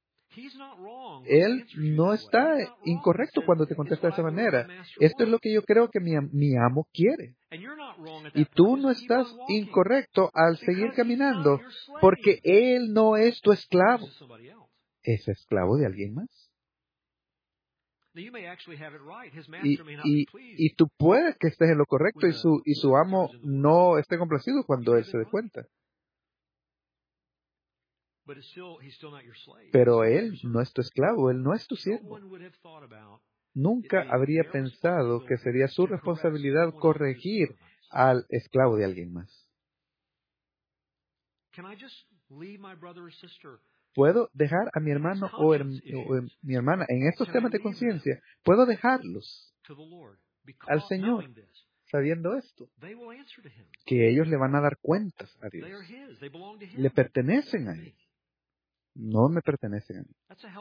Él no está incorrecto cuando te contesta de esa manera. Esto es lo que yo creo que mi amo quiere. Y tú no estás incorrecto al seguir caminando, porque Él no es tu esclavo. Es esclavo de alguien más. Y tú puedes que estés en lo correcto y su amo no esté complacido cuando Él se dé cuenta. Pero Él no es tu esclavo, Él no es tu siervo. Nunca habría pensado que sería su responsabilidad corregir al esclavo de alguien más. ¿Puedo dejar a mi hermano o mi hermana en estos temas de conciencia? ¿Puedo dejarlos al Señor sabiendo esto, que ellos le van a dar cuentas a Dios. Le pertenecen a Él. No me pertenecen a mí.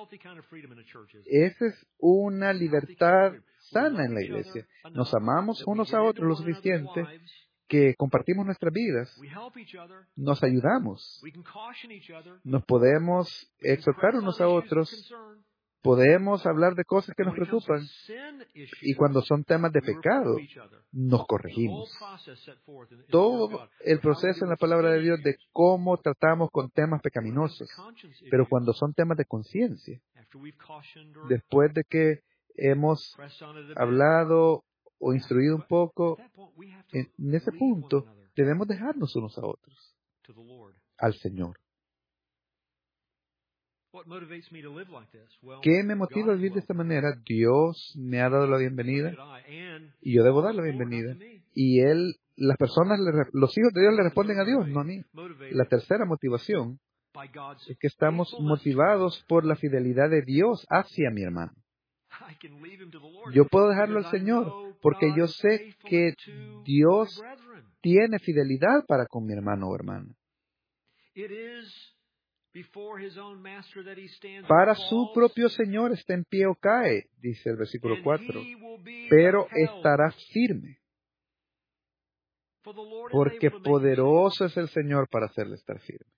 Esa es una libertad sana en la iglesia. Nos amamos unos a otros lo suficiente que compartimos nuestras vidas, nos ayudamos, nos podemos exhortar unos a otros, podemos hablar de cosas que nos preocupan, y cuando son temas de pecado, nos corregimos. Todo el proceso en la palabra de Dios de cómo tratamos con temas pecaminosos, pero cuando son temas de conciencia, después de que hemos hablado o instruido un poco, en ese punto debemos dejarnos unos a otros al Señor. ¿Qué me motiva a vivir de esta manera? Dios me ha dado la bienvenida y yo debo dar la bienvenida. Y las personas, los hijos de Dios le responden a Dios, no a mí. La tercera motivación es que estamos motivados por la fidelidad de Dios hacia mi hermano. Yo puedo dejarlo al Señor porque yo sé que Dios tiene fidelidad para con mi hermano o hermana. Para su propio Señor está en pie o cae, dice el versículo 4, pero estará firme, porque poderoso es el Señor para hacerle estar firme.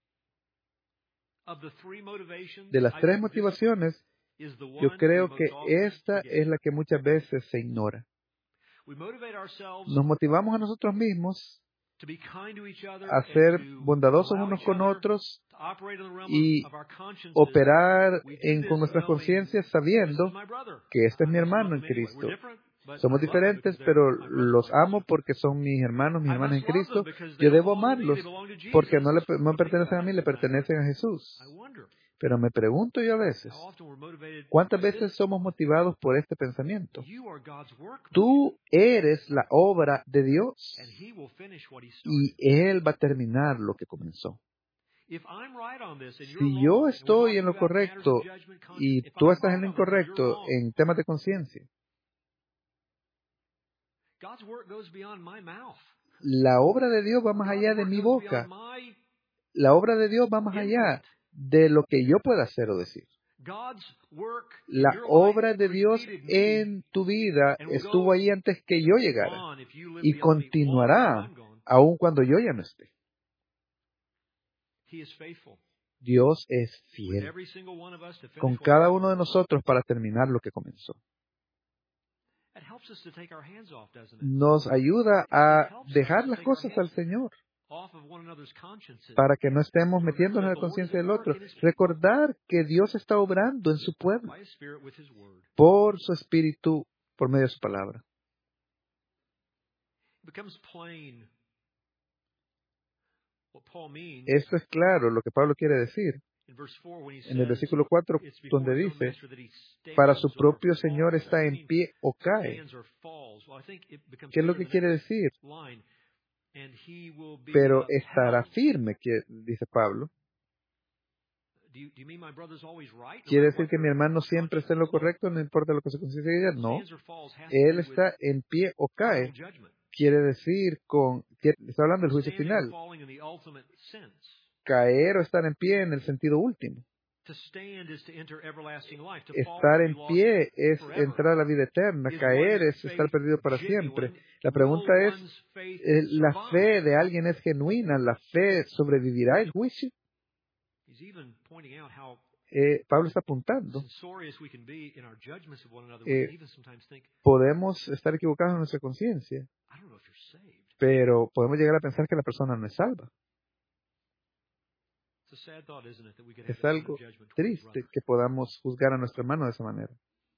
De las tres motivaciones, yo creo que esta es la que muchas veces se ignora. Nos motivamos a nosotros mismos a ser bondadosos unos con otros y operar con nuestras conciencias sabiendo que este es mi hermano en Cristo. Somos diferentes, pero los amo porque son mis hermanos en Cristo. Yo debo amarlos porque no me pertenecen a mí, le pertenecen a Jesús. Pero me pregunto yo a veces, ¿cuántas veces somos motivados por este pensamiento? Tú eres la obra de Dios y Él va a terminar lo que comenzó. Si yo estoy en lo correcto y tú estás en lo incorrecto en temas de conciencia, la obra de Dios va más allá de mi boca. La obra de Dios va más allá de lo que yo pueda hacer o decir. La obra de Dios en tu vida estuvo ahí antes que yo llegara y continuará aun cuando yo ya no esté. Dios es fiel con cada uno de nosotros para terminar lo que comenzó. Nos ayuda a dejar las cosas al Señor para que no estemos metiéndonos en la conciencia del otro. Recordar que Dios está obrando en su pueblo por su Espíritu, por medio de su palabra. Esto es claro lo que Pablo quiere decir. En el versículo 4, donde dice, para su propio Señor está en pie o cae. ¿Qué es lo que quiere decir? Pero estará firme, dice Pablo. ¿Quiere decir que mi hermano siempre está en lo correcto, no importa lo que se considere? No. Él está en pie o cae. Quiere decir, está hablando del juicio final. Caer o estar en pie en el sentido último. Estar en pie es entrar a la vida eterna. Caer es estar perdido para siempre. La pregunta es, ¿la fe de alguien es genuina? ¿La fe sobrevivirá el juicio? Pablo está apuntando. Podemos estar equivocados en nuestra conciencia, pero podemos llegar a pensar que la persona no es salva. Es algo triste que podamos juzgar a nuestro hermano de esa manera.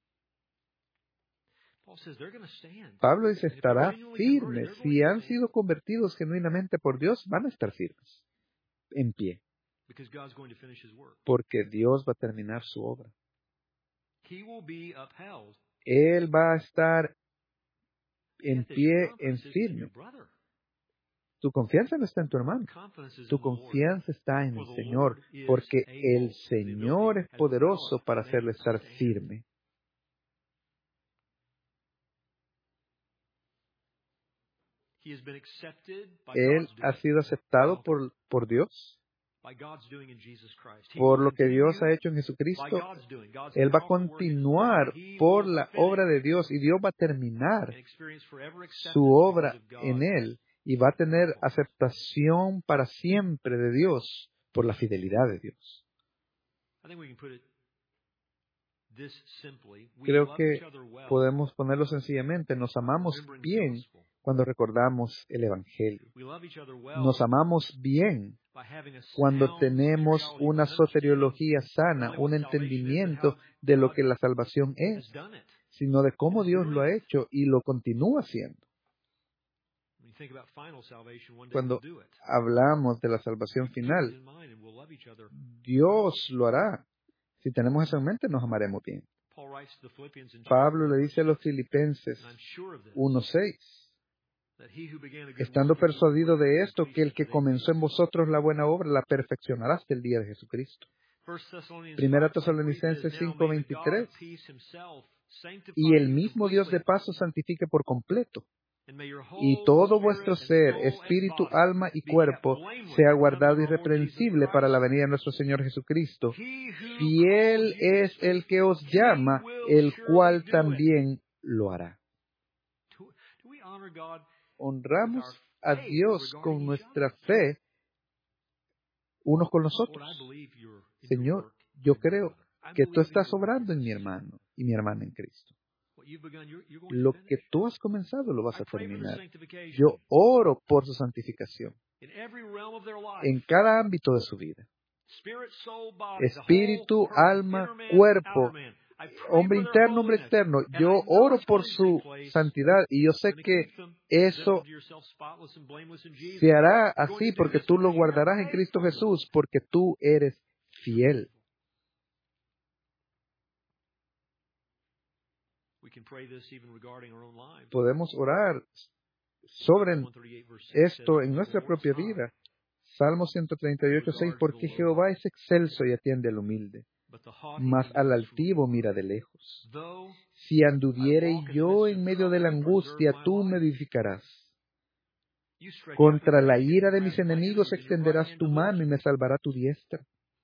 Pablo dice, estará firme. Si han sido convertidos genuinamente por Dios, van a estar firmes, en pie. Porque Dios va a terminar su obra. Él va a estar en pie, en firme. Tu confianza no está en tu hermano. Tu confianza está en el Señor, porque el Señor es poderoso para hacerle estar firme. Él ha sido aceptado por Dios, por lo que Dios ha hecho en Jesucristo. Él va a continuar por la obra de Dios y Dios va a terminar su obra en Él y va a tener aceptación para siempre de Dios por la fidelidad de Dios. Creo que podemos ponerlo sencillamente. Nos amamos bien cuando recordamos el Evangelio. Nos amamos bien cuando tenemos una soteriología sana, un entendimiento de lo que la salvación es, sino de cómo Dios lo ha hecho y lo continúa haciendo. Cuando hablamos de la salvación final, Dios lo hará. Si tenemos eso en mente, nos amaremos bien. Pablo le dice a los Filipenses 1:6, estando persuadido de esto, que el que comenzó en vosotros la buena obra la perfeccionará hasta el día de Jesucristo. Primera Tesalonicenses 5:23, y el mismo Dios de paz os santifique por completo, y todo vuestro ser, espíritu, alma y cuerpo sea guardado irreprensible para la venida de nuestro Señor Jesucristo. Fiel es el que os llama, el cual también lo hará. Honramos a Dios con nuestra fe unos con los otros. Señor, yo creo que tú estás obrando en mi hermano y mi hermana en Cristo. Lo que tú has comenzado lo vas a terminar. Yo oro por su santificación en cada ámbito de su vida. Espíritu, alma, cuerpo, hombre interno, hombre externo. Yo oro por su santidad y yo sé que eso se hará así porque tú lo guardarás en Cristo Jesús, porque tú eres fiel. Podemos orar sobre esto en nuestra propia vida. Salmo 138:6, porque Jehová es excelso y atiende al humilde, mas al altivo mira de lejos. Si anduviere yo en medio de la angustia, tú me edificarás. Contra la ira de mis enemigos extenderás tu mano y me salvará tu diestra.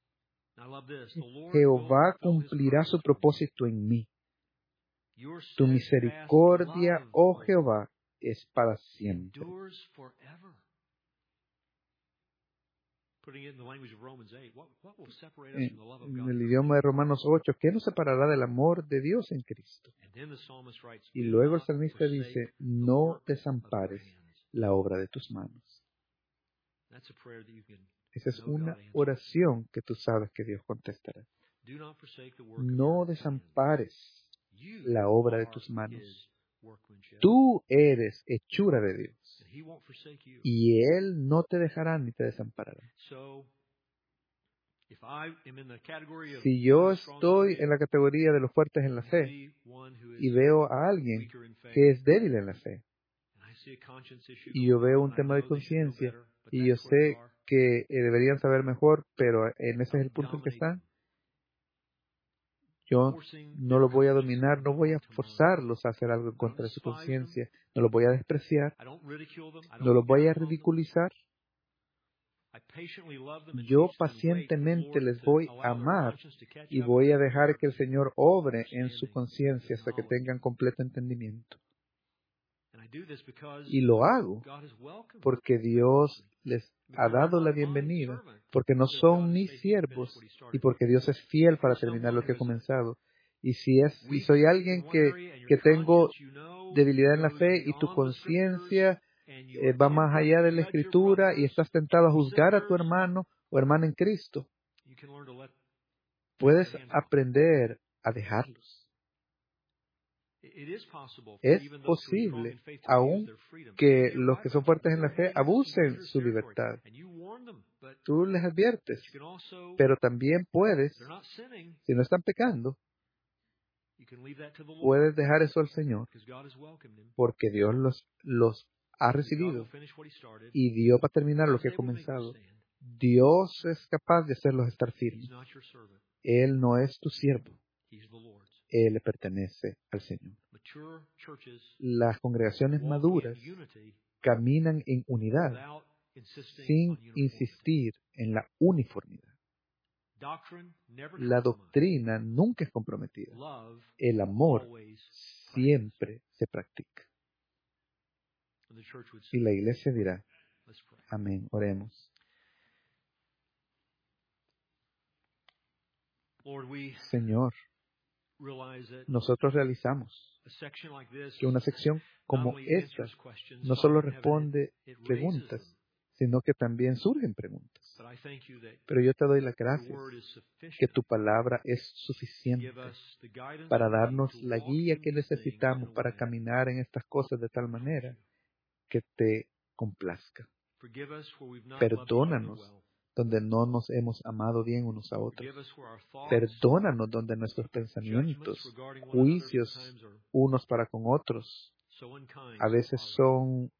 Jehová cumplirá su propósito en mí. Tu misericordia, oh Jehová, es para siempre. En el idioma de Romanos 8, ¿qué nos separará del amor de Dios en Cristo? Y luego el salmista dice, no desampares la obra de tus manos. Esa es una oración que tú sabes que Dios contestará. No desampares la obra de tus manos. Tú eres hechura de Dios y Él no te dejará ni te desamparará. Si yo estoy en la categoría de los fuertes en la fe y veo a alguien que es débil en la fe y yo veo un tema de conciencia y yo sé que deberían saber mejor, pero ese es el punto en que están, yo no los voy a dominar, no voy a forzarlos a hacer algo en contra de su conciencia, no los voy a despreciar, no los voy a ridiculizar. Yo pacientemente les voy a amar y voy a dejar que el Señor obre en su conciencia hasta que tengan completo entendimiento. Y lo hago porque Dios les ha dado la bienvenida, porque no son mis siervos y porque Dios es fiel para terminar lo que ha comenzado. Y si soy alguien que tengo debilidad en la fe y tu conciencia va más allá de la Escritura y estás tentado a juzgar a tu hermano o hermana en Cristo, puedes aprender a dejarlos. Es posible, aun que los que son fuertes en la fe abusen su libertad. Tú les adviertes, pero también puedes, si no están pecando, puedes dejar eso al Señor, porque Dios los ha recibido y Dios va a terminar lo que ha comenzado. Dios es capaz de hacerlos estar firmes. Él no es tu siervo. Él le pertenece al Señor. Las congregaciones maduras caminan en unidad sin insistir en la uniformidad. La doctrina nunca es comprometida. El amor siempre se practica. Y la iglesia dirá, amén, oremos. Señor, nosotros realizamos que una sección como esta no solo responde preguntas, sino que también surgen preguntas. Pero yo te doy las gracias que tu palabra es suficiente para darnos la guía que necesitamos para caminar en estas cosas de tal manera que te complazca. Perdónanos donde no nos hemos amado bien unos a otros. Perdónanos donde nuestros pensamientos, juicios unos para con otros, a veces son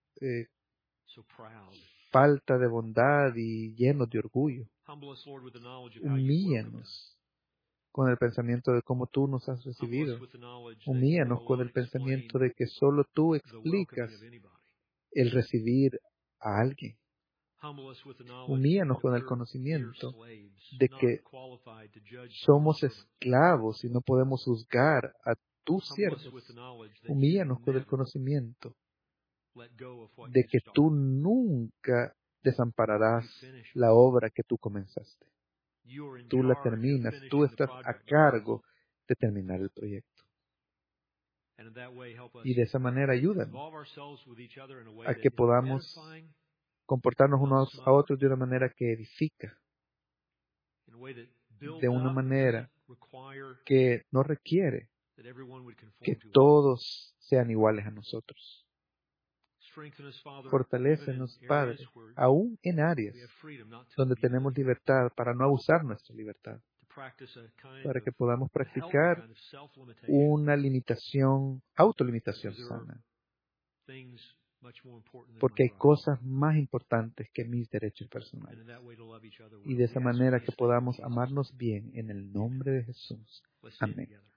falta de bondad y llenos de orgullo. Humíllanos con el pensamiento de cómo tú nos has recibido. Humíllanos con el pensamiento de que solo tú explicas el recibir a alguien. Humíllanos con el conocimiento de que somos esclavos y no podemos juzgar a tus siervos. Humíllanos con el conocimiento de que tú nunca desampararás la obra que tú comenzaste. Tú la terminas, tú estás a cargo de terminar el proyecto. Y de esa manera ayúdanos a que podamos comportarnos unos a otros de una manera que edifica, de una manera que no requiere que todos sean iguales a nosotros. Fortalécenos, Padre, aún en áreas donde tenemos libertad, para no abusar nuestra libertad, para que podamos practicar una autolimitación sana. Porque hay cosas más importantes que mis derechos personales. Y de esa manera que podamos amarnos bien en el nombre de Jesús. Amén.